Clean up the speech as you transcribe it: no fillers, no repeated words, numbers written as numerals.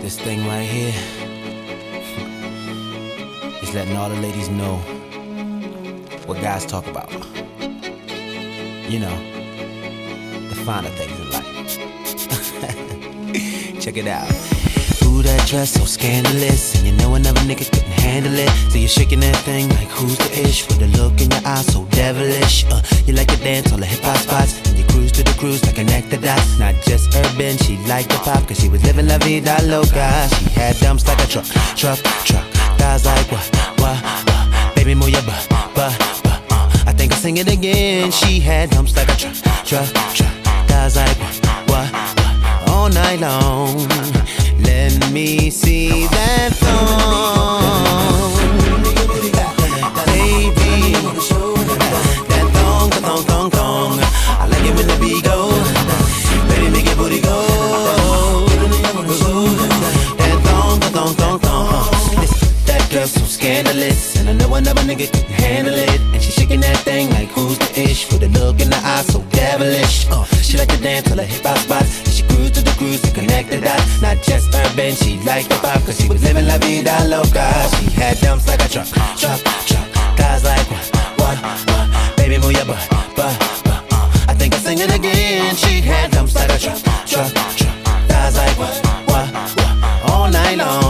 This thing right here is letting all the ladies know what guys talk about. You know, the finer things in life. Check it out. Ooh, that dress so scandalous, and you know another nigga couldn't handle it. So you're shaking that thing like who's the ish, with a look in your eyes so devilish. You like to dance on the hip-hop spots, and you cruise to the cruise like connect the dots. Not just urban, she liked the pop, cause she was living la vida loca. She had dumps like a truck. Guys like what, baby move your butt. I think I'll sing it again. She had dumps like a truck. Guys like what, all night long. Let me see that thong, baby. That thong. I like it when the beat go. Baby, make your booty go. That thong. That girl so scandalous, and I know another nigga can handle it. And she shaking that thing like who's the ish, with a look in the eye so devilish. She like to dance till the hip-hop spots. She cruise to the cruise to connect the dots. Not just urban, she liked the pop, cause she was living la vida loca. She had dumps like a truck. Guys like what, baby move your butt. I think I'll sing it again. She had dumps like a truck. Guys like what, all night long.